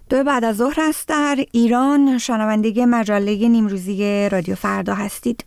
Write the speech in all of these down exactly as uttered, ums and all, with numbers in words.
دو بعد از ظهر است در ایران. شنونده مجله نیمروزی رادیو فردا هستید.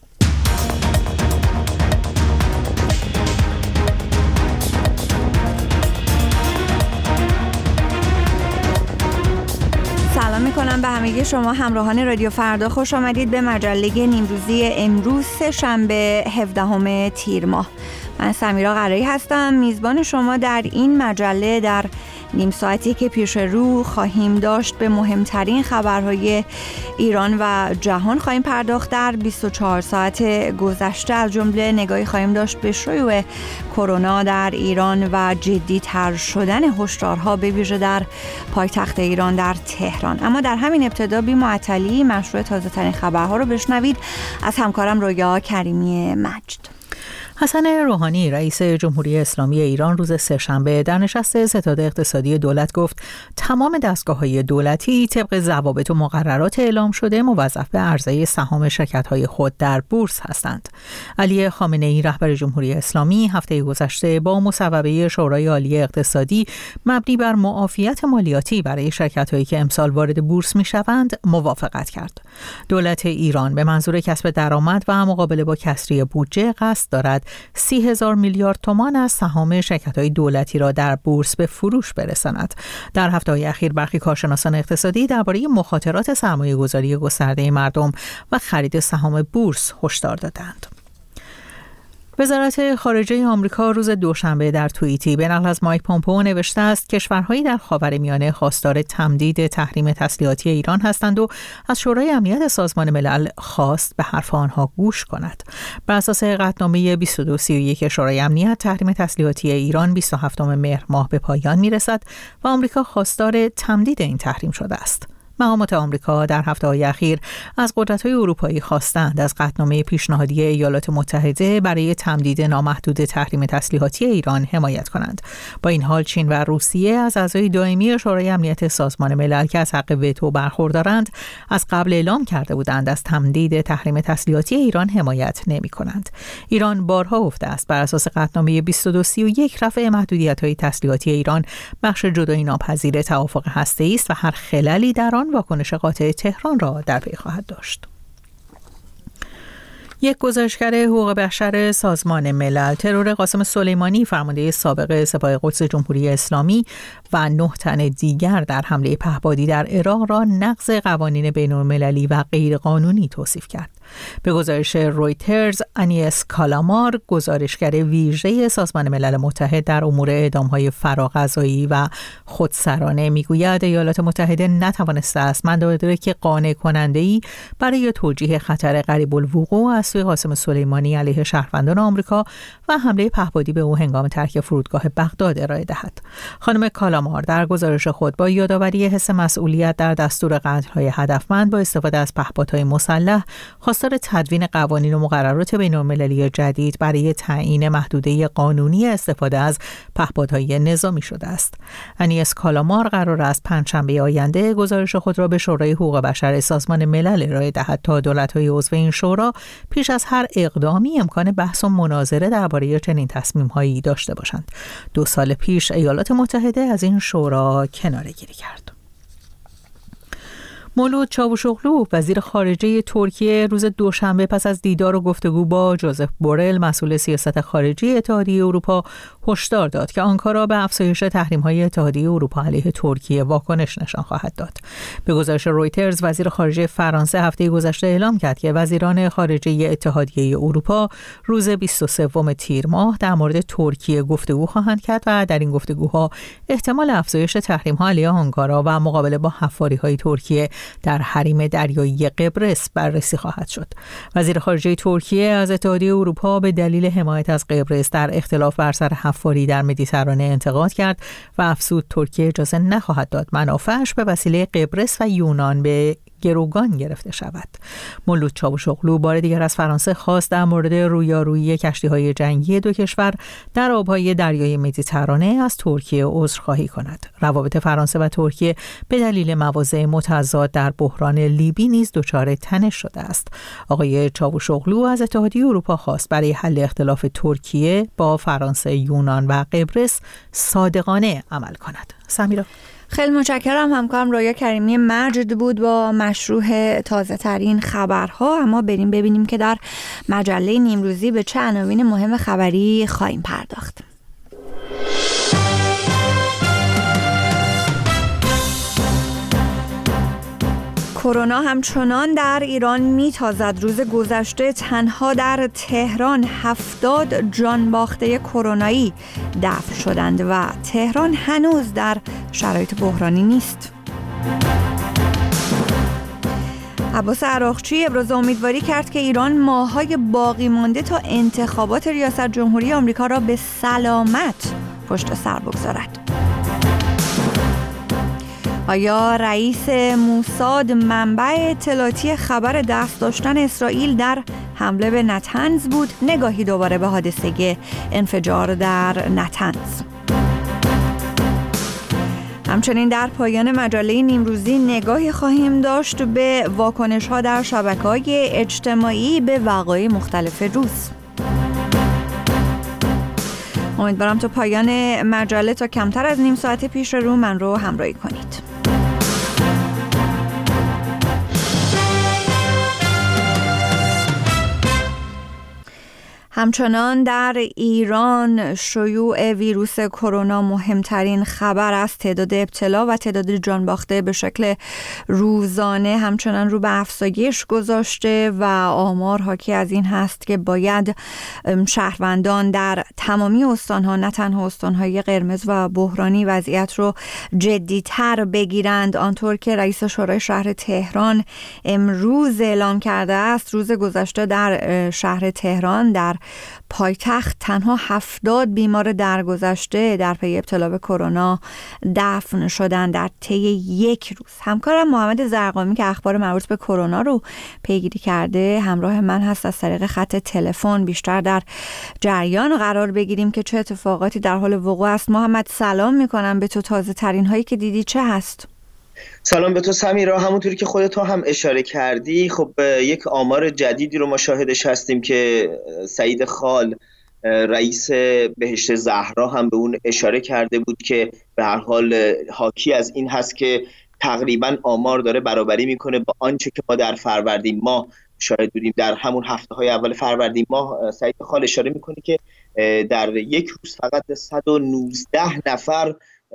سلام میکنم به همه شما همراهان رادیو فردا. خوش آمدید به مجله نیمروزی امروز شنبه هفدهم تیر ماه. من سمیرا قرایی هستم، میزبان شما در این مجله. در نیم ساعتی که پیش رو خواهیم داشت به مهمترین خبرهای ایران و جهان خواهیم پرداخت. در بیست و چهار ساعت گذشته از جمله نگاهی خواهیم داشت به شیوع کرونا در ایران و جدی‌تر شدن هشدارها به ویژه در پایتخت ایران در تهران. اما در همین ابتدا بی معطلی مشروع تازه ترین خبرها رو بشنوید از همکارم رویا کریمی مجد. حسن روحانی رئیس جمهوری اسلامی ایران روز سه‌شنبه در نشست ستاد اقتصادی دولت گفت تمام دستگاه‌های دولتی طبق ضوابط و مقررات اعلام شده موظف به عرضه سهام شرکت‌های خود در بورس هستند. علی خامنه‌ای رهبر جمهوری اسلامی هفته گذشته با مصوبه شورای عالی اقتصادی مبنی بر معافیت مالیاتی برای شرکت‌هایی که امسال وارد بورس می‌شوند موافقت کرد. دولت ایران به منظور کسب درآمد و مقابله با کسری بودجه قصد دارد سی هزار میلیارد تومان از سهام شرکت‌های دولتی را در بورس به فروش برساند. در هفته‌های اخیر برخی کارشناسان اقتصادی درباره مخاطرات سرمایه‌گذاری گسترده مردم و خرید سهام بورس هشدار دادند. وزارت خارجه آمریکا روز دوشنبه در توییتی به نقل از مایک پومپئو نوشته است کشورهایی در خاورمیانه خواستار تمدید تحریم تسلیحاتی ایران هستند و از شورای امنیت سازمان ملل خواست به حرف آنها گوش کند. بر اساس قطعنامه بیست و دو سی و یک شورای امنیت تحریم تسلیحاتی ایران بیست و هفتم مهر ماه به پایان میرسد و آمریکا خواستار تمدید این تحریم شده است. مقامات آمریکا در هفته‌های اخیر از قدرت‌های اروپایی خواستند از قطعنامه پیشنهادی ایالات متحده برای تمدید نامحدود تحریم تسلیحاتی ایران حمایت کنند. با این حال چین و روسیه از اعضای دائمی شورای امنیت سازمان ملل که از حق وتو برخوردارند از قبل اعلام کرده بودند از تمدید تحریم تسلیحاتی ایران حمایت نمی‌کنند. ایران بارها گفته است بر اساس قطعنامه بیست و دو سی و یک رفع محدودیت‌های تسلیحاتی ایران بخش جدایی ناپذیر توافق هسته‌ای است و هر خللی در آن واکنش قاطع تهران را در پی خواهد داشت. یک گزارشگر حقوق بشر سازمان ملل ترور قاسم سلیمانی فرمانده سابق سپاه قدس جمهوری اسلامی و نه تن دیگر در حمله پهپادی در عراق را نقض قوانین بین‌المللی و غیرقانونی توصیف کرد. به گزارش رویترز، انیس کالامار گزارشگر ویژه سازمان ملل متحد در امور اعدام‌های فراغذایی و خودسرانه میگوید ایالات متحده نتوانسته است مدارک قانع کننده‌ای برای توجیه خطر قریب الوقوع از سوی قاسم سلیمانی علیه شهروندان آمریکا و حمله پهپادی به او هنگام ترک فرودگاه بغداد ارائه دهد. خانم کالامار در گزارش خود با یادآوری حس مسئولیت در دستور قتل‌های هدفمند با استفاده از پهپادهای مسلح خواستار تدوین قوانین و مقررات بین‌المللی جدید برای تعیین محدوده قانونی استفاده از پهپادهای نظامی شده است. انیس کالامار قرار است پنجشنبه آینده گزارش خود را به شورای حقوق بشر سازمان ملل ارائه دهد تا دولت‌های عضو این شورا پیش از هر اقدامی امکان بحث و مناظره درباره چنین تصمیم‌هایی داشته باشند. دو سال پیش ایالات متحده از این شورا کناره‌گیری کرد. مولود چاوشوغلو وزیر خارجه ترکیه روز دوشنبه پس از دیدار و گفتگو با جوزف بورل مسئول سیاست خارجی اتحادیه اروپا هشدار داد که آنکارا به افزایش تحریم‌های اتحادیه اروپا علیه ترکیه واکنش نشان خواهد داد. به گزارش رویترز وزیر خارجه فرانسه هفته گذشته اعلام کرد که وزیران خارجه اتحادیه اروپا روز بیست و سوم تیر ماه در مورد ترکیه گفتگو خواهند کرد و در این گفتگوها احتمال افزایش تحریم‌ها علیه آنکارا و مقابله با حفاری‌های ترکیه در حریم دریایی قبرس بررسی خواهد شد. وزیر خارجه ترکیه از اتحادیه اروپا به دلیل حمایت از قبرس در اختلاف بر سر حفاری در مدیترانه انتقاد کرد و افزود ترکیه اجازه نخواهد داد منافعش به وسیله قبرس و یونان به گروگان گرفته شود. مولود چاوشوغلو بار دیگر از فرانسه خواست در مورد رویارویی کشتی‌های جنگی دو کشور در آب‌های دریای مدیترانه از ترکیه عذرخواهی کند. روابط فرانسه و ترکیه به دلیل مواضع متضاد در بحران لیبی نیز دچار تنش شده است. آقای چاوشوغلو از اتحادیه اروپا خواست برای حل اختلاف ترکیه با فرانسه، یونان و قبرس صادقانه عمل کند. سمیرا. خیلی متشکرم. همکارم رویا کریمی مجد بود با مشروح تازه ترین خبرها. اما بریم ببینیم که در مجله نیمروزی به چه عناوین مهم خبری خواهیم پرداخت. کرونا همچنان در ایران میتازد. روز گذشته تنها در تهران هفتاد جان باخته کرونایی دفن شدند و تهران هنوز در شرایط بحرانی نیست. عباس عراقچی ابراز امیدواری کرد که ایران ماه‌های باقی مانده تا انتخابات ریاست جمهوری آمریکا را به سلامت پشت سر بگذارد. آیا رئیس موساد منبع اطلاعاتی خبر دست داشتن اسرائیل در حمله به نتنز بود؟ نگاهی دوباره به حادثه انفجار در نتنز. همچنین در پایان مجله نیمروزی نگاهی خواهیم داشت به واکنش‌ها در شبکه‌های اجتماعی به وقایع مختلف روز. امیدوارم تا پایان مجله تا کمتر از نیم ساعت پیش رو من رو همراهی کنید. همچنان در ایران شیوع ویروس کرونا مهمترین خبر است. تعداد ابتلا و تعداد جان باخته به شکل روزانه همچنان رو به افزایش گذاشته و آمار حاکی از این هست که باید شهروندان در تمامی استانها، نه تنها استانهای قرمز و بحرانی، وضعیت رو جدی‌تر بگیرند. آنطور که رئیس شورای شهر تهران امروز اعلام کرده است، روز گذشته در شهر تهران در پایتخت تنها هفتاد بیمار درگذشته در پی ابتلا به کرونا دفن شدند در طی یک روز. همکارم محمد زرقامی که اخبار مربوط به کرونا رو پیگیری کرده همراه من هست. از طریق خط تلفن بیشتر در جریان قرار بگیریم که چه اتفاقاتی در حال وقوع است. محمد سلام میکنم به تو. تازه ترین هایی که دیدی چه هست؟ سلام به تو سمیرا. همونطوری که خودت هم اشاره کردی، خب یک آمار جدیدی رو ما شاهدش هستیم که سعید خال رئیس بهشت زهرا هم به اون اشاره کرده بود که به هر حال حاکی از این هست که تقریبا آمار داره برابری میکنه با آنچه که ما در فروردین ماه شاهد بودیم. در همون هفته های اول فروردین ماه سعید خال اشاره میکنه که در یک روز فقط صد و نوزده نفر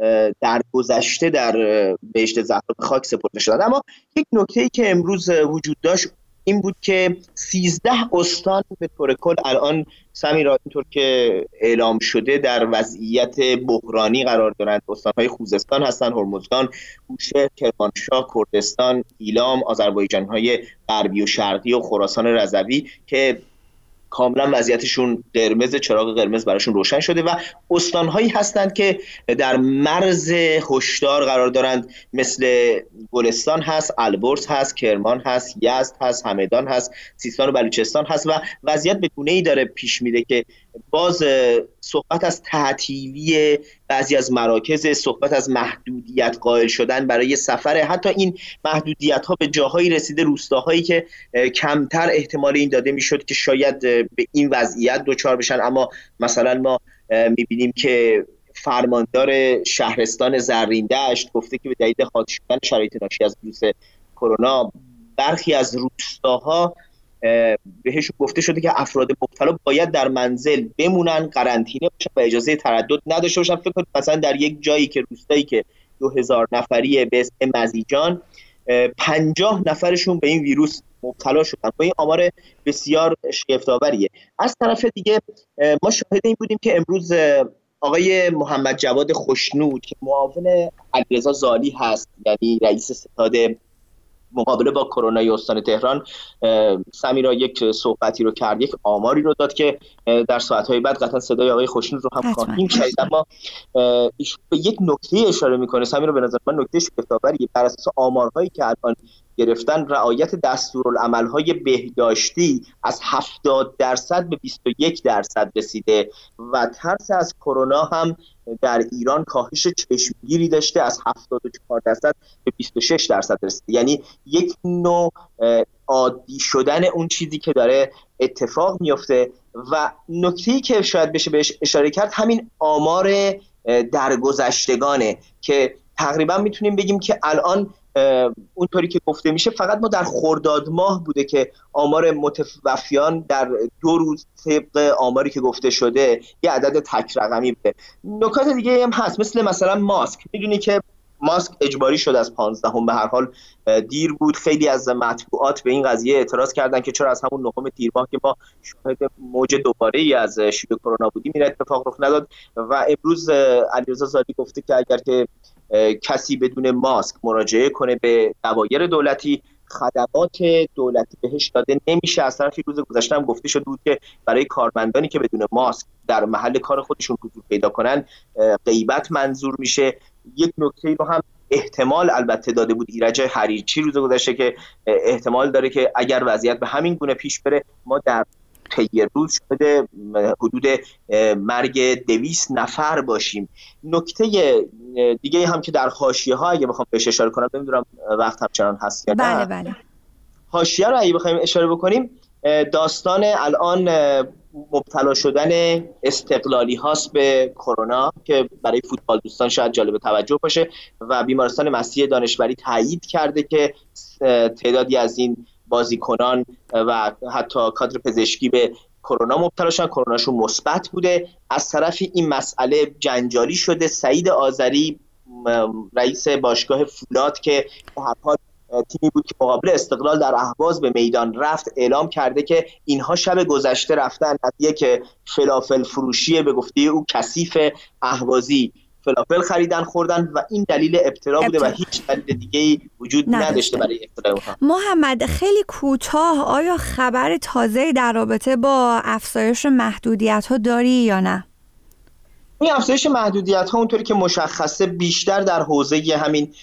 در گذشته در بهشت زهرا به خاک سپرده شدند. اما یک نکته‌ای که امروز وجود داشت این بود که سیزده استان به طور کل الان سمیرا اینطور که اعلام شده در وضعیت بحرانی قرار دارند. استان‌های خوزستان هستند، هرمزگان، بوشهر، کرمانشاه، کردستان، ایلام، آذربایجان‌های غربی و شرقی و خراسان رضوی که کاملا وضعیتشون قرمز، چراغ قرمز براشون روشن شده و استانهایی هستند که در مرز هشدار قرار دارند، مثل گلستان هست، البرز هست، کرمان هست، یزد هست، همدان هست، سیستان و بلوچستان هست و وضعیت به گونه‌ای داره پیش میره که باز صحبت از تعطیلی بعضی از مراکز، صحبت از محدودیت قائل شدن برای سفر، حتی این محدودیت ها به جاهایی رسیده، روستاهایی که کمتر احتمال این داده میشد که شاید به این وضعیت دوچار بشن. اما مثلا ما میبینیم که فرماندار شهرستان زرین‌دشت گفته که به دلیل خاطی شدن شرایط ناشی از ویروس کرونا برخی از روستاها بهشون گفته شده که افراد مبتلا باید در منزل بمونن، قرنطینه باشن و اجازه تردد نداشته باشن. فکر کنید مثلا در یک جایی که روستایی که دو هزار نفریه به اسم مزیجان، پنجاه نفرشون به این ویروس مبتلا شدن. با این آمار بسیار شگفت‌آوریه. از طرف دیگه ما شاهد این بودیم که امروز آقای محمد جواد خوشنود که معاون علیرضا زالی هست، یعنی رئیس ستاد مقابله با کرونا استان تهران، سمیرا یک صحبتی رو کرد، یک آماری رو داد که در ساعت‌های بعد قطعا صدای آقای خوشنود رو هم خواهیم شنید. اما ایشون به یک نکته اشاره میکنه سمیرا، به نظر من نکته شگفت‌آوریه. بر اساس آمارهایی که الان گرفتن، رعایت دستورالعمل‌های بهداشتی از هفتاد درصد به بیست و یک درصد رسیده و ترس از کرونا هم در ایران کاهش چشمگیری داشته، از هفتاد و چهار درصد به بیست و شش درصد رسیده. یعنی یک نوع عادی شدن اون چیزی که داره اتفاق میفته. و نکته‌ای که شاید بشه بهش اشاره کرد همین آمار درگذشتگانه که تقریبا میتونیم بگیم که الان اونطوری که گفته میشه فقط ما در خرداد ماه بوده که آمار متوفیان در دو روز طبق آماری که گفته شده یه عدد تک رقمی بوده. نکات دیگه هم هست، مثل مثلا ماسک. میدونی که ماسک اجباری شد از پانزدهم، به هر حال دیر بود. خیلی از مطبوعات به این قضیه اعتراض کردن که چرا از همون نهم تیر ماه که ما شاهد موج دوباره‌ای از شیوع کرونا بودیم این اتفاق رخ نداد. و امروز علیرضا زالی گفته که اگر که کسی بدون ماسک مراجعه کنه به دوایر دولتی، خدمات دولتی بهش داده نمیشه. از طرفی روز گذشته هم گفته شده بود که برای کارمندانی که بدون ماسک در محل کار خودشون حضور پیدا کنن غیبت منظور میشه. یک نکته رو هم احتمال البته داده بود ایرج حریرچی روز گذشته که احتمال داره که اگر وضعیت به همین گونه پیش بره ما در طی روز شده حدود مرگ دویست نفر باشیم. نکته دیگه هم که در حاشیه ها اگه بخوام بهش اشاره کنم، نمیدونم وقت همچنان هست یا نه. بله بله. حاشیه رو اگه بخوایم اشاره بکنیم، داستان الان مبتلا شدن استقلالی هاست به کرونا که برای فوتبال دوستان شاید جالب توجه باشه و بیمارستان مسیح دانشوری تایید کرده که تعدادی از این بازیکنان و حتی کادر پزشکی به کرونا مبتلا شدن، کروناشون مثبت بوده. از طرفی این مسئله جنجالی شده. سعید آذری رئیس باشگاه فولاد که به هر حال تیمی بود که مقابل استقلال در اهواز به میدان رفت، اعلام کرده که اینها شب گذشته رفتن از یک فلافل فروشی به گفته او کثیف اهوازی فلافل خریدن خوردن و این دلیل ابتلا بوده و هیچ دلیل دیگه‌ای وجود نداشته برای ابتلا اونها. محمد خیلی کوتاه، آیا خبر تازه‌ای در رابطه با افزایش محدودیت‌ها داری یا نه؟ این افزایش محدودیت‌ها اونطوری که مشخصه بیشتر در حوزه همین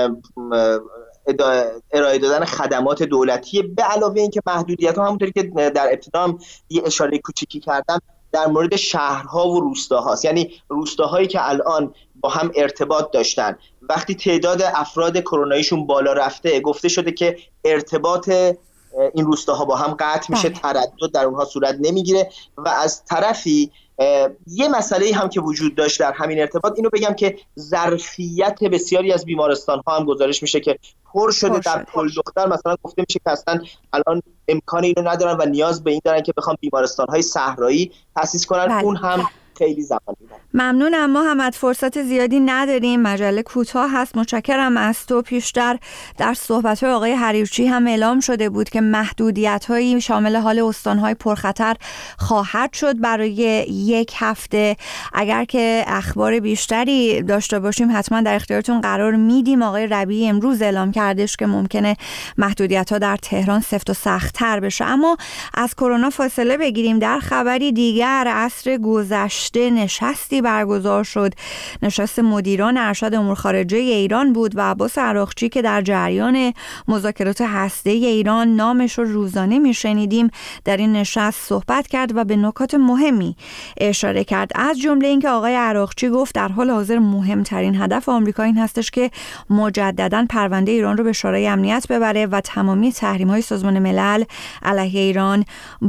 ارائه دادن خدمات دولتی، به علاوه اینکه محدودیت‌ها همونطوری که در ابتدا هم یه اشاره کوچیکی کردم در مورد شهرها و روستاهاست. یعنی روستاهایی که الان با هم ارتباط داشتن وقتی تعداد افراد کروناییشون بالا رفته، گفته شده که ارتباط این روستاها با هم قطع میشه، تردد در اونها صورت نمیگیره. و از طرفی یه مسئله هم که وجود داشت در همین ارتباط، اینو بگم که ظرفیت بسیاری از بیمارستان ها هم گزارش میشه که پر شده. پر در پل دختر مثلا گفته میشه که اصلا الان امکان اینو ندارن و نیاز به این دارن که بخوام بیمارستان های صحرایی تأسیس کنن. بله. اون هم خیلی زمان میبره. ممنونم محمد، فرصت زیادی نداریم، مجله کوتاه هست. متشکرم از تو. پیشتر در صحبت‌های آقای حریرچی هم اعلام شده بود که محدودیت‌هایی شامل حال استان‌های پرخطر خواهد شد برای یک هفته. اگر که اخبار بیشتری داشته باشیم حتما در اختیارتون قرار میدیم. آقای ربیعی امروز اعلام کردش که ممکنه محدودیت‌ها در تهران سفت و سخت‌تر بشه. اما از کرونا فاصله بگیریم. در خبری دیگر، عصر گذشته نشستی برگزار شد. نشست مدیران ارشد امور خارجه ایران بود و عباس عراقچی که در جریان مذاکرات هسته‌ای ایران نامش رو روزانه میشنیدیم در این نشست صحبت کرد و به نکات مهمی اشاره کرد. از جمله اینکه آقای عراقچی گفت در حال حاضر مهمترین هدف آمریکا این هستش که مجددا پرونده ایران رو به شورای امنیت ببره و تمامی تحریم‌های سازمان ملل علیه ایران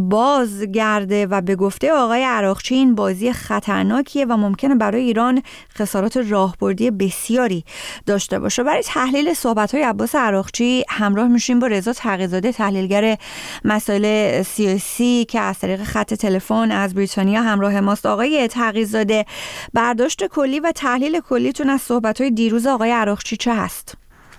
بازگرده. و به گفته آقای عراقچی این بازی خطرناکیه و ممکنه برای ایران خسارات راهبردی بسیاری داشته باشه. برای تحلیل صحبت‌های عباس عراقچی همراه میشیم با رضا تقی‌زاده، تحلیلگر مسائل سیاسی که از طریق خط تلفن از بریتانیا همراه ماست. آقای تقی‌زاده، برداشت کلی و تحلیل کلیتون از صحبت‌های دیروز آقای عراقچی چه هست؟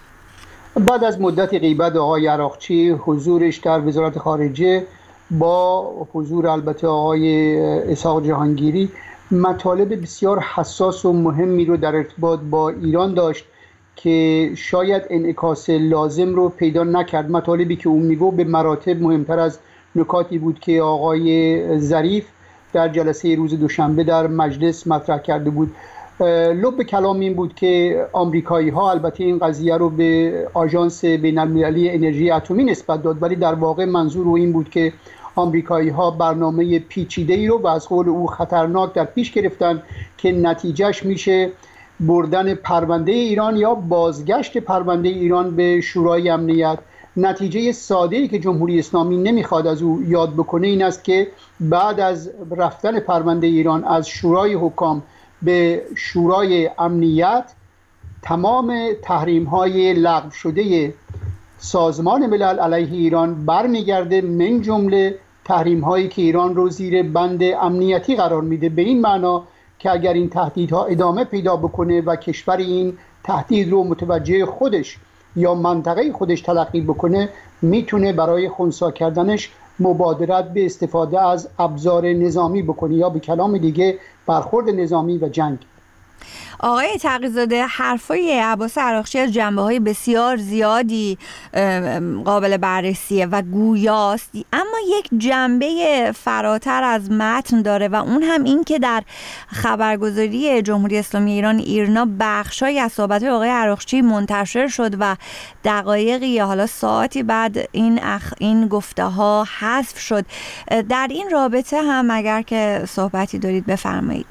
بعد از مدت غیبت آقای عراقچی، حضورش در وزارت خارجه با حضور البته آقای اسحاق جهانگیری، مطالب بسیار حساس و مهمی رو در ارتباط با ایران داشت که شاید انعکاس لازم رو پیدا نکرد. مطالبی که اون میگو به مراتب مهمتر از نکاتی بود که آقای ظریف در جلسه روز دوشنبه در مجلس مطرح کرده بود. لب کلام این بود که آمریکایی ها البته این قضیه رو به آژانس بین المللی انرژی اتمی نسبت داد، ولی در واقع منظور او این بود که آمریکایی ها برنامه پیچیده ای رو و از قول او خطرناک در پیش گرفتن که نتیجهش میشه بردن پرونده ایران یا بازگشت پرونده ایران به شورای امنیت. نتیجه ساده ای که جمهوری اسلامی نمیخواد از او یاد بکنه این است که بعد از رفتن پرونده ایران از شورای حکام به شورای امنیت، تمام تحریم‌های لغو شده سازمان ملل علیه ایران برمیگرده، من جمله تحریم‌هایی که ایران رو زیر بند امنیتی قرار میده، به این معنا که اگر این تهدیدها ادامه پیدا بکنه و کشور این تهدید رو متوجه خودش یا منطقه خودش تلقی بکنه، میتونه برای خنثی کردنش مبادرت به استفاده از ابزار نظامی بکنه یا به کلام دیگه برخورد نظامی و جنگ. آقای تقی‌زاده، حرفای عباس عراقچی از جنبه‌های بسیار زیادی قابل بررسیه و گویاست، اما یک جنبه فراتر از متن داره و اون هم این که در خبرگزاری جمهوری اسلامی ایران ایرنا بخشای از صحبت‌های آقای عراقچی منتشر شد و دقایقی یا حالا ساعتی بعد این اخ این گفته‌ها حذف شد. در این رابطه هم اگر که صحبتی دارید بفرمایید.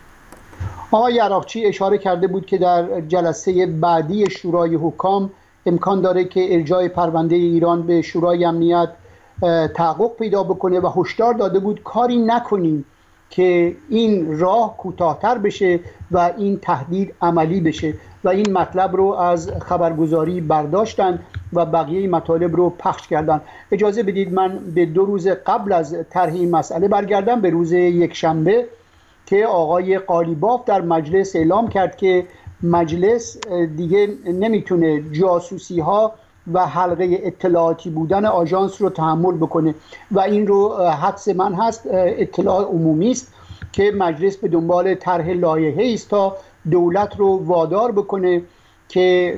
آقای عراقچی اشاره کرده بود که در جلسه بعدی شورای حکام امکان داره که ارجاع پرونده ایران به شورای امنیت تحقق پیدا بکنه و هشدار داده بود کاری نکنیم که این راه کوتاه‌تر بشه و این تهدید عملی بشه و این مطلب رو از خبرگزاری برداشتن و بقیه مطالب رو پخش کردن. اجازه بدید من به دو روز قبل از طرح این مسئله برگردم، به روز یکشنبه که آقای قالیباف در مجلس اعلام کرد که مجلس دیگه نمیتونه جاسوسی ها و حلقه اطلاعاتی بودن آژانس رو تحمل بکنه و این رو حدس من هست اطلاع عمومی است که مجلس به دنبال طرح لایحه‌ای است تا دولت رو وادار بکنه که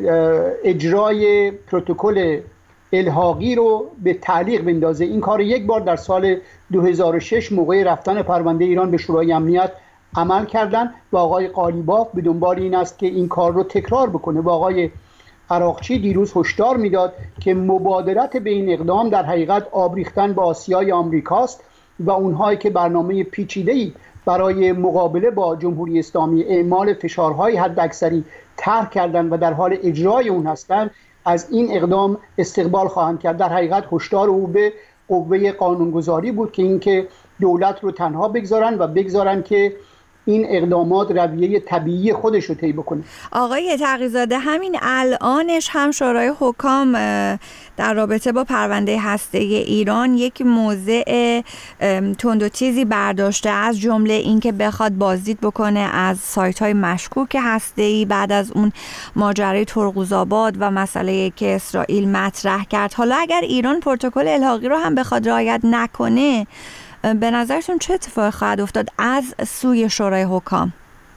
اجرای پروتکل الحاقی رو به تعلیق بندازه. این کار یک بار در سال دو هزار و شش موقع رفتن پرونده ایران به شورای امنیت عمل کردن و آقای قالیباف به دنبال این است که این کار رو تکرار بکنه و آقای عراقچی دیروز هشدار میداد که مبادرت به این اقدام در حقیقت آبریختن به آسیای آمریکاست و اونهایی که برنامه پیچیده‌ای برای مقابله با جمهوری اسلامی اعمال فشارهای حداکثری طرح کردن و در حال اجرای اون هستند از این اقدام استقبال خواهند کرد. در حقیقت هشدار او به قوه قانونگذاری بود که اینکه دولت رو تنها بگذارن و بگذارن که این اقدامات رویه طبیعی خودش رو طی بکنه. آقای تقی‌زاده، همین الانش هم شورای حکام در رابطه با پرونده هسته‌ای ایران یک موضع تند و تیزی برداشته، از جمله اینکه بخواد بازدید بکنه از سایت‌های مشکوک هسته‌ای بعد از اون ماجرای ترقوزآباد و مسئله که اسرائیل مطرح کرد. حالا اگر ایران پروتکل الحاقی رو هم بخواد رعایت نکنه، به نظرتون چه اتفاقی خواهد افتاد از سوی شورای حکام؟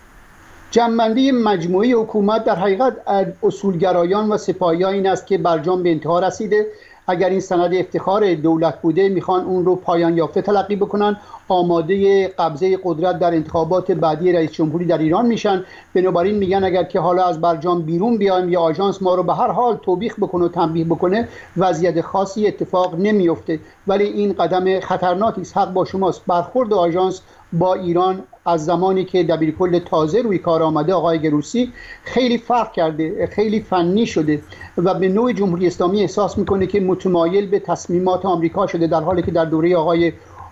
جنبندی مجموعی حکومت در حقیقت اصولگرایان و سپاهیان این است که برجام به انتها رسیده. اگر این سند افتخار دولت بوده میخوان اون رو پایان یافته تلقی بکنن، آماده قبضه قدرت در انتخابات بعدی رئیس جمهوری در ایران میشن. بنابراین میگن اگر که حالا از برجام بیرون بیایم یا آژانس ما رو به هر حال توبیخ بکنه و تنبیه بکنه، وضعیت خاصی اتفاق نمیفته، ولی این قدم خطرناکی است. حق با شماست. برخورد آژانس با ایران از زمانی که دبیرکل تازه روی کار آمده آقای گروسی خیلی فرق کرده، خیلی فنی شده و به نوع جمهوری اسلامی احساس میکنه که متمایل به تصمیمات آمریکا شده، در حالی که در دوره آقای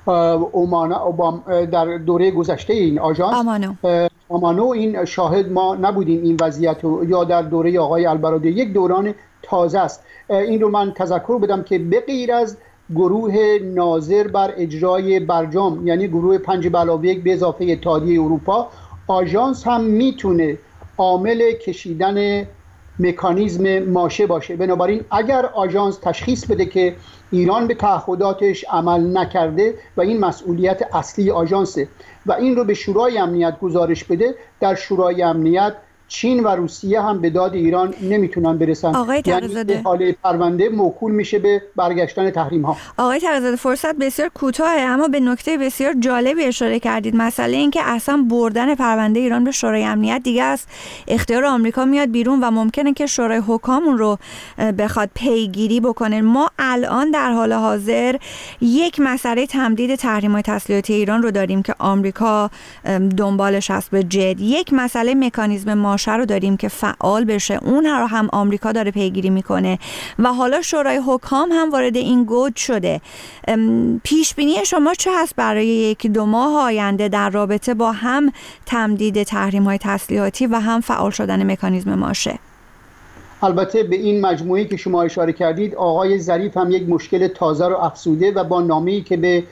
اوباما در دوره گذشته این آژانس آمانو. آمانو این شاهد ما نبودیم این وضعیت رو، یا در دوره آقای البرادعی یک دوران تازه است. این رو من تذکر بدم که به غیر از گروه ناظر بر اجرای برجام، یعنی گروه پنج به علاوه یک به اضافه اتحادیه اروپا، آژانس هم میتونه عامل کشیدن مکانیزم ماشه باشه. بنابراین اگر آژانس تشخیص بده که ایران به تعهداتش عمل نکرده و این مسئولیت اصلی آژانسه و این رو به شورای امنیت گزارش بده، در شورای امنیت چین و روسیه هم به داد ایران نمیتونن برسن. آقای تقی‌زاده، یعنی حاله پرونده موکول میشه به برگشتن تحریم ها. آقای تقی‌زاده، فرصت بسیار کوتاهه اما به نکته بسیار جالبی اشاره کردید، مسئله این که اصلا بردن پرونده ایران به شورای امنیت دیگه از اختیار آمریکا میاد بیرون و ممکنه که شورای حکام اون رو بخواد پیگیری بکنه. ما الان در حال حاضر یک مسئله تمدید تحریم‌های تسلیحاتی ایران رو داریم که آمریکا دنبالش هست به جد، یک مسئله مکانیزم ماشه ماشه رو داریم که فعال بشه، اون رو هم آمریکا داره پیگیری میکنه و حالا شورای حکام هم وارد این گود شده. پیش بینی شما چه هست برای یک دو ماه آینده در رابطه با هم تمدید تحریم های تسلیحاتی و هم فعال شدن مکانیزم ماشه؟ البته به این مجموعه که شما اشاره کردید آقای ظریف هم یک مشکل تازه رو افزوده و با نامه‌ای که به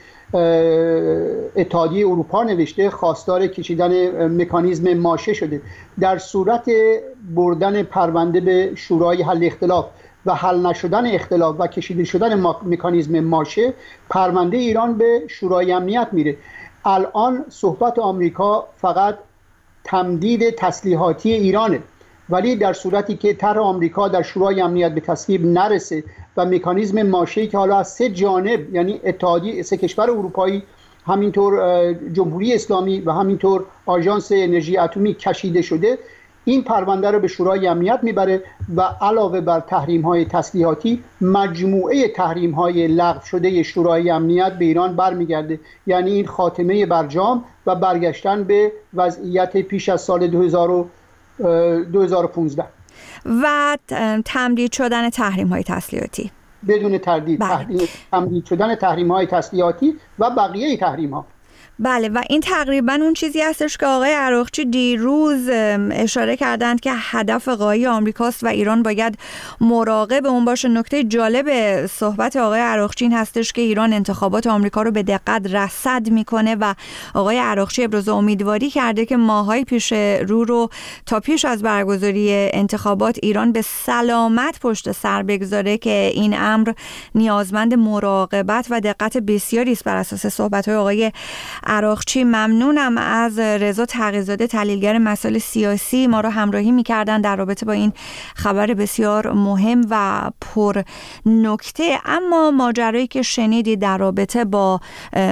اتحادیه اروپا نوشته خواستار کشیدن مکانیزم ماشه شده. در صورت بردن پرونده به شورای حل اختلاف و حل نشدن اختلاف و کشیده شدن مکانیزم ماشه، پرونده ایران به شورای امنیت میره. الان صحبت آمریکا فقط تمدید تسلیحاتی ایرانه، ولی در صورتی که طرح آمریکا در شورای امنیت به تصویب نرسه و مکانیزم ماشه‌ای که حالا از سه جانب، یعنی اتحادیه سه کشور اروپایی، همینطور جمهوری اسلامی و همینطور آژانس انرژی اتمی کشیده شده، این پرونده رو به شورای امنیت میبره و علاوه بر تحریم‌های تسلیحاتی مجموعه تحریم‌های لغو شده شورای امنیت به ایران برمیگرده. یعنی این خاتمه برجام و برگشتن به وضعیت پیش از سال دو هزار و پانزده و تمدید شدن تحریم‌های تسلیحاتی بدون تردید. بله. تمدید شدن تحریم‌های تسلیحاتی و بقیه تحریم‌ها. بله، و این تقریبا اون چیزی هستش که آقای عراقچی دیروز اشاره کردند که هدف غایی آمریکاست و ایران باید مراقب اون باشه. نکته جالب صحبت آقای عراقچی این هستش که ایران انتخابات آمریکا رو به دقت رصد میکنه و آقای عراقچی ابراز امیدواری کرده که ماهای پیش رو رو تا پیش از برگزاری انتخابات ایران به سلامت پشت سر بگذاره که این امر نیازمند مراقبت و دقت بسیاری است. بر اساس صحبت‌های آقای عراقچی ممنونم از رضا تقی‌زاده، تحلیلگر مسائل سیاسی، ما رو همراهی می‌کردن در رابطه با این خبر بسیار مهم و پر نکته. اما ماجرایی که شنیدید در رابطه با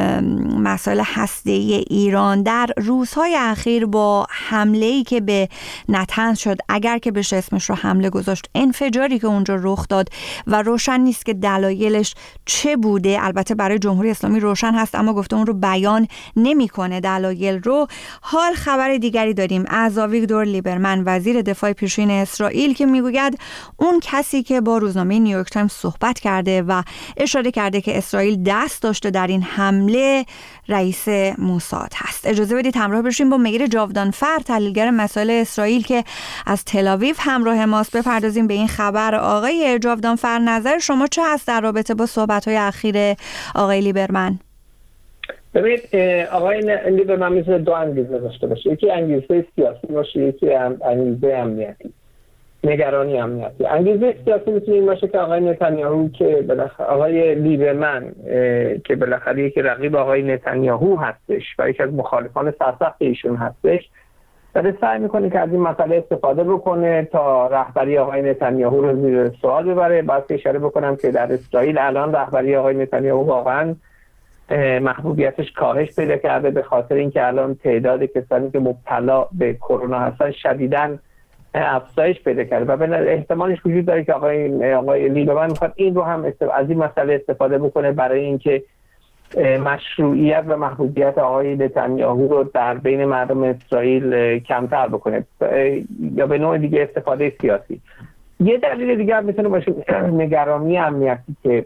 مسائل هسته‌ای ایران در روزهای اخیر با حمله‌ای که به نتنز شد، اگر که بشه اسمش رو حمله گذاشت، انفجاری که اونجا رخ داد و روشن نیست که دلایلش چه بوده. البته برای جمهوری اسلامی روشن هست اما گفته اون رو بیان نمیکنه دلایل رو. حال خبر دیگری داریم از آویگدور لیبرمن، وزیر دفاع پیشین اسرائیل، که میگوید اون کسی که با روزنامه نیویورک تایمز صحبت کرده و اشاره کرده که اسرائیل دست داشته در این حمله رئیس موساد هست. اجازه بدید همراه بشیم با مهیر جاودانفر، تحلیلگر مسائل اسرائیل که از تل‌آویو همراه ماست، بپردازیم به این خبر. آقای جاودانفر، نظر شما چه هست در رابطه با صحبت‌های اخیر آقای لیبرمن؟ ببینید آقای لیبرمن میتونه دو انگیزه داشته باشه، یکی انگیزه سیاسی باشه، یکی انگیزه امنیتی، نگرانی امنیتی. انگیزه سیاسی میتونه این باشه که آقای نتانیاهو که بالاخره آقای لیبرمن که بالاخره یکی رقیب آقای نتانیاهو هستش و یکی از مخالفان سرسخت ایشون هستش، داره سعی میکنه که از این مسئله استفاده بکنه تا رهبری آقای نتانیاهو رو زیر سوال ببره. باید اشاره بکنم که در اسرائیل الان رهبری آقای نتانیاهو واقعا محبوبیتش کاهش پیدا کرده به خاطر اینکه الان تعداد کسانی که مبتلا به کرونا هستن شدیداً افزایش پیدا کرده و به احتمالش وجود داره که آقای آقای لیبرمن میخواد این رو هم از این مسئله استفاده بکنه برای اینکه مشروعیت و محبوبیت آقای نتانیاهو رو در بین مردم اسرائیل کمتر بکنه یا به نوع دیگه استفاده سیاسی. یه دلیل دیگه هم میتونه باشه نگرانی امنیتی که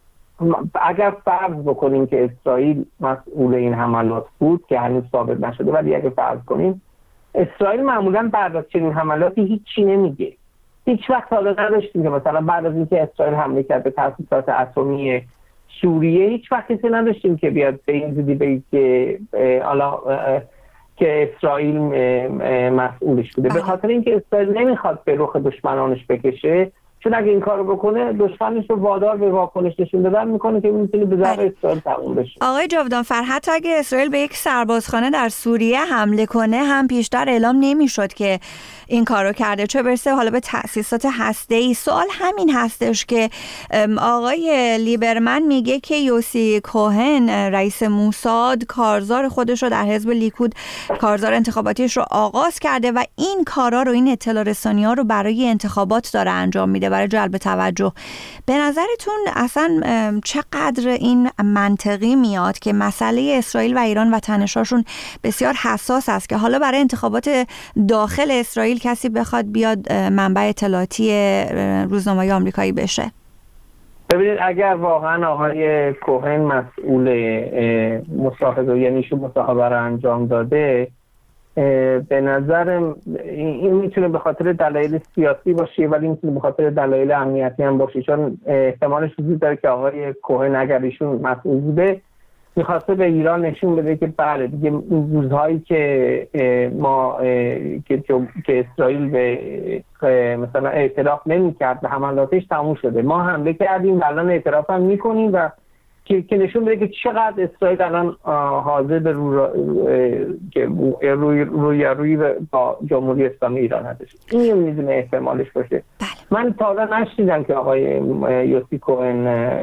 اگر فرض بکنیم که اسرائیل مسئول این حملات بود که هنوز ثابت نشده، ولی اگر فرض کنیم اسرائیل معمولاً بعد از چنین حملاتی هیچی نمیگه. هیچ وقت حالا نداشتیم که مثلا بعد از اینکه اسرائیل حمله کرد به تاسیسات اتمی سوریه هیچ وقت کسی نداشتیم که بیاد به این زودی بگه که حالا که اسرائیل مسئولش بوده. به خاطر اینکه اسرائیل نمیخواد به رخ دشمنانش بکشه، چون اگه این کارو بکنه دشمنش رو وادار به واکنش نشون دادن میکنه که میتونه به ضرر اسرائیل تموم بشه. آقای جاودانفر، حتی اگه اسرائیل به یک سربازخانه در سوریه حمله کنه هم پیشتر اعلام نمیشد که این کارو کرده، چه برسه حالا به تأسیسات هسته‌ای. سوال همین هستش که آقای لیبرمن میگه که یوسی کوهن رئیس موساد کارزار خودش رو در حزب لیکود کارزار انتخاباتیش رو آغاز کرده و این کارا رو، این اطلاع رسانی‌ها رو برای انتخابات داره انجام میده اسرائیل برای جلب توجه. به نظرتون اصلا چقدر این منطقی میاد که مسئله اسرائیل و ایران و تنش‌هاشون بسیار حساس است که حالا برای انتخابات داخل اسرائیل کسی بخواد بیاد منبع اطلاعاتی روزنامه‌های آمریکایی بشه؟ ببینید اگر واقعا آقای کوهن مسئول مصاحبه یعنی شو مصاحبه رو انجام داده، به نظر این میتونه به خاطر دلایل سیاسی باشه ولی میتونه به خاطر دلایل امنیتی هم باشه، چون احتمالش وجود داره که آقای کوهن اگر ایشون مسئول بوده میخواسته به ایران نشون بده که بله دیگه این روزهایی که ما که, که اسرائیل به مثلا اعتراف نمی‌کرد به حملاتش تموم شده، ما حمله کردیم و الان اعتراف هم میکنیم و که, که نشون بده که چقدر اسرائیل الان حاضر به روی روی روی روی با جمهوری اسلامی ایران هستش. این میدونه احتمالش باشه. من تا حالا نشنیدم که آقای یوسی کوهن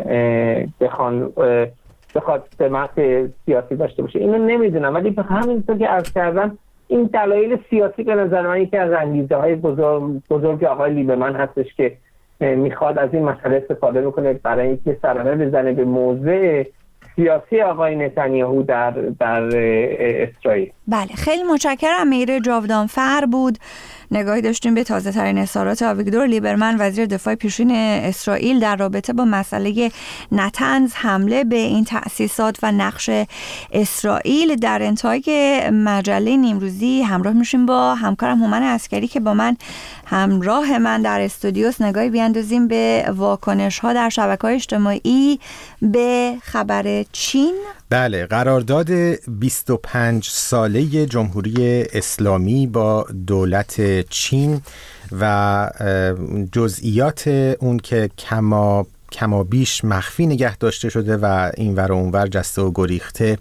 بخوان بخواد سمت سیاسی داشته باشه، اینو نمیدونم، ولی به همینطور که عرض کردم این دلایل سیاسی به نظر من یکی از انگیزه های بزرگ, بزرگ آقای لیبرمن هستش که میخواد از این مسئله استفاده بکنه برای اینکه سرانه بزنه به موضع سیاسی آقای نتانیاهو در در اسرائیل. بله خیلی متشکرم. میر جاودانفر بود. نگاهی داشتیم به تازه ترین اظهارات آویگدور لیبرمن وزیر دفاع پیشین اسرائیل در رابطه با مسئله نتنز، حمله به این تأسیسات و نقش اسرائیل. در انتهای مجله نیمروزی همراه میشیم با همکارم هومن عسکری که با من همراه من در استودیوس، نگاهی بیاندازیم به واکنش ها در شبکه‌های اجتماعی به خبر چین. بله، قرارداد بیست و پنج ساله جمهوری اسلامی با دولت چین و جزئیات اون که کما کما بیش مخفی نگه داشته شده و این ور و اون ور جسته و گریخته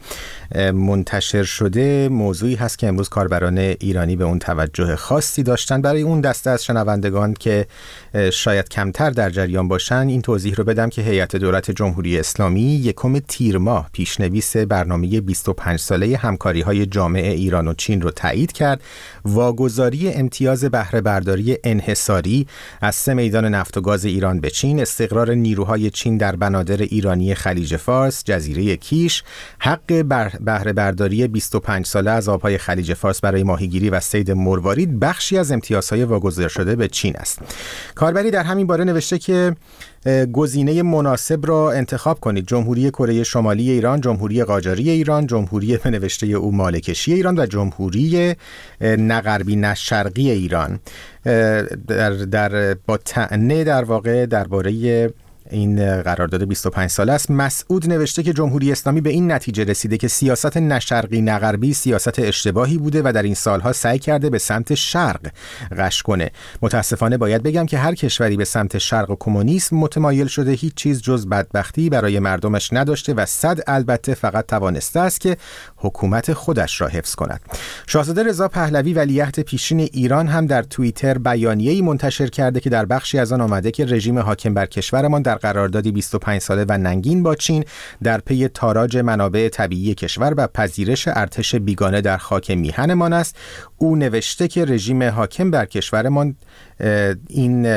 منتشر شده موضوعی هست که امروز کاربران ایرانی به اون توجه خاصی داشتن. برای اون دسته از شنوندگان که شاید کمتر در جریان باشن این توضیح رو بدم که هیئت دولت جمهوری اسلامی یکم تیر ماه پیشنویس برنامه بیست و پنج ساله همکاری‌های جامع ایران و چین رو تایید کرد. واگذاری امتیاز بهره برداری انحصاری از سه میدان نفت و گاز ایران به چین، استقرار نیروهای چین در بنادر ایرانی خلیج فارس، جزیره کیش، حق بهره برداری بیست و پنج ساله از آبهای خلیج فارس برای ماهیگیری و صید مروارید بخشی از امتیازهای واگذار شده به چین است. کاربری در همین باره نوشته که گزینه مناسب را انتخاب کنید: جمهوری کره شمالی ایران، جمهوری قاجاری ایران، جمهوری به نوشته او مالکشی ایران و جمهوری نه غربی نه شرقی ایران. در, در با طعنه در واقع درباره این قرارداد بیست و پنج ساله است. مسعود نوشته که جمهوری اسلامی به این نتیجه رسیده که سیاست نه شرقی نه غربی سیاست اشتباهی بوده و در این سالها سعی کرده به سمت شرق غش کنه. متاسفانه باید بگم که هر کشوری به سمت شرق و کمونیسم متمایل شده هیچ چیز جز بدبختی برای مردمش نداشته و صد البته فقط توانسته است که حکومت خودش را حفظ کند. شاهزاده رضا پهلوی ولیعهد پیشین ایران هم در توییتر بیانیه‌ای منتشر کرده که در بخشی از آن آمده که رژیم حاکم بر کشورمان در قراردادی بیست و پنج ساله و ننگین با چین در پی تاراج منابع طبیعی کشور و پذیرش ارتش بیگانه در خاک میهنمان است. او نوشته که رژیم حاکم بر کشورمان این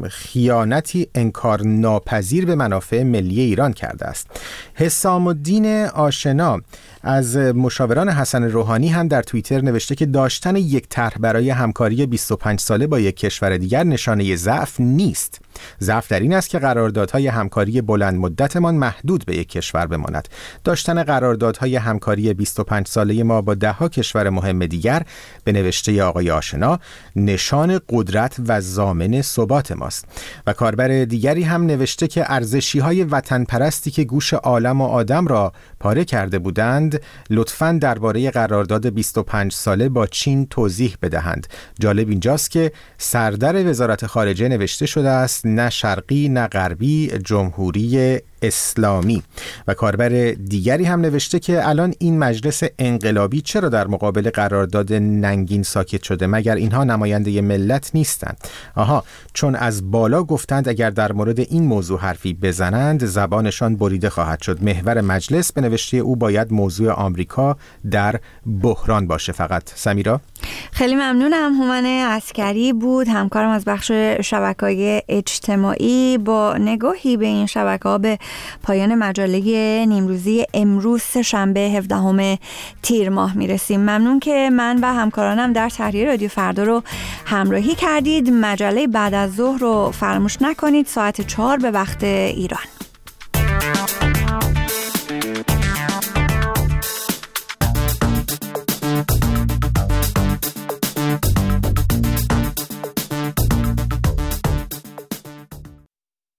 خیانتی انکار ناپذیر به منافع ملی ایران کرده است. حسام الدین آشنا از مشاوران حسن روحانی هم در توییتر نوشته که داشتن یک طرح برای همکاری بیست و پنج ساله با یک کشور دیگر نشانه ضعف نیست. ضعف در این است که قراردادهای همکاری بلند مدتمان محدود به یک کشور بماند. داشتن قراردادهای همکاری بیست و پنج ساله ما با ده ها کشور مهم دیگر به نوشته آقای آشنا نشان قدرت و ضامن ثبات ماست. و کاربر دیگری هم نوشته که ارزشی‌های وطن پرستی که گوش عالم و آدم را پاره کرده بودند لطفاً درباره قرارداد بیست و پنج ساله با چین توضیح بدهند. جالب اینجاست که سردر وزارت خارجه نوشته شده است نه شرقی نه غربی، جمهوری اسلامی. و کاربر دیگری هم نوشته که الان این مجلس انقلابی چرا در مقابل قرارداد ننگین ساکت شده؟ مگر اینها نماینده ملت نیستند؟ آها، چون از بالا گفتند اگر در مورد این موضوع حرفی بزنند زبانشان بریده خواهد شد. محور مجلس به نوشته او باید موضوع آمریکا در بحران باشه. فقط سمیرا؟ خیلی ممنونم. هومن عسکری بود همکارم از بخش شبکه‌های اجتماعی. با نگاهی به این شبکه‌ها به پایان مجله نیمروزی امروز شنبه هفدهم تیر ماه میرسیم. ممنون که من و همکارانم در تحریر رادیو فردا رو همراهی کردید. مجله بعد از ظهر رو فراموش نکنید، ساعت چهار به وقت ایران.